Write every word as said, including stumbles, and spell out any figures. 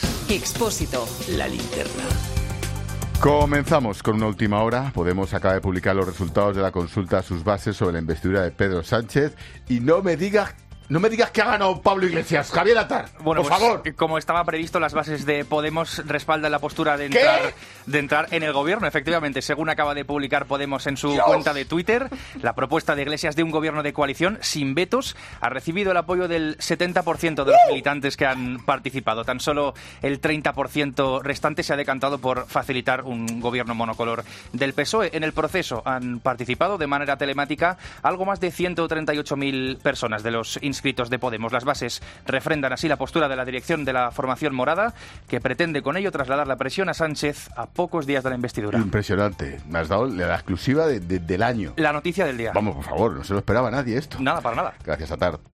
Expósito. La linterna. Comenzamos con una última hora. Podemos acaba de publicar los resultados de la consulta a sus bases sobre la investidura de Pedro Sánchez. Y no me digas... No me digas que ha ganado Pablo Iglesias. Javier Atar, bueno, por pues, favor. Como estaba previsto, las bases de Podemos respaldan la postura de entrar, de entrar en el gobierno. Efectivamente, según acaba de publicar Podemos en su Dios. cuenta de Twitter, la propuesta de Iglesias de un gobierno de coalición sin vetos ha recibido el apoyo del setenta por ciento de los ¡Uh! militantes que han participado. Tan solo el treinta por ciento restante se ha decantado por facilitar un gobierno monocolor del P S O E. En el proceso han participado de manera telemática algo más de ciento treinta y ocho mil personas de los inscritos de Podemos. Las bases refrendan así la postura de la dirección de la formación morada, que pretende con ello trasladar la presión a Sánchez a pocos días de la investidura. Impresionante. Me has dado la exclusiva de, de, del año. La noticia del día. Vamos, por favor, no se lo esperaba nadie esto. Nada, para nada. Gracias, Atar.